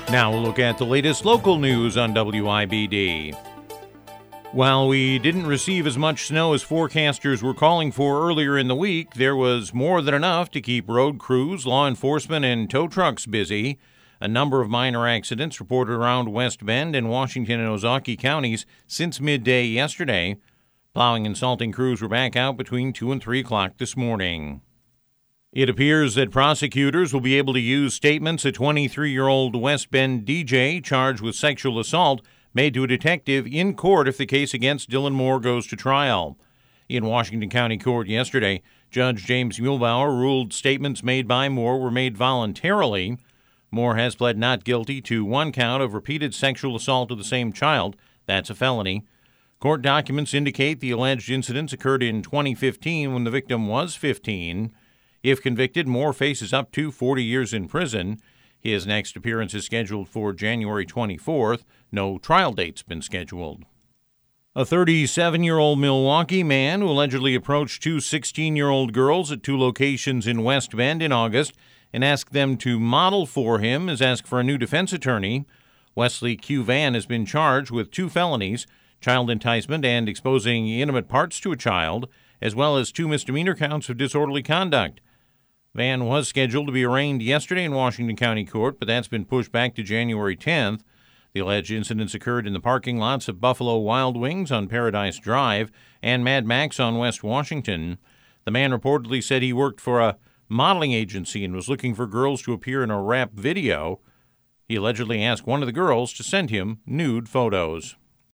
Now we'll look at the latest local news on WIBD. While we didn't receive as much snow as forecasters were calling for earlier in the week, there was more than enough to keep road crews, law enforcement, and tow trucks busy. A number of minor accidents reported around West Bend and Washington and Ozaukee counties since midday yesterday. Plowing and salting crews were back out between 2 and 3 o'clock this morning. It appears that prosecutors will be able to use statements a 23-year-old West Bend DJ charged with sexual assault made to a detective in court if the case against Dylan Moore goes to trial. In Washington County Court yesterday, Judge James Muehlbauer ruled statements made by Moore were made voluntarily. Moore has pled not guilty to one count of repeated sexual assault of the same child. That's a felony. Court documents indicate the alleged incidents occurred in 2015 when the victim was 15. If convicted, Moore faces up to 40 years in prison. His next appearance is scheduled for January 24th. No trial date's been scheduled. A 37-year-old Milwaukee man who allegedly approached two 16-year-old girls at two locations in West Bend in August and asked them to model for him has asked for a new defense attorney. Wesley Q. Van has been charged with 2 felonies, child enticement and exposing intimate parts to a child, as well as 2 misdemeanor counts of disorderly conduct. Van was scheduled to be arraigned yesterday in Washington County Court, but that's been pushed back to January 10th. The alleged incidents occurred in the parking lots of Buffalo Wild Wings on Paradise Drive and Mad Max on West Washington. The man reportedly said he worked for a modeling agency and was looking for girls to appear in a rap video. He allegedly asked one of the girls to send him nude photos.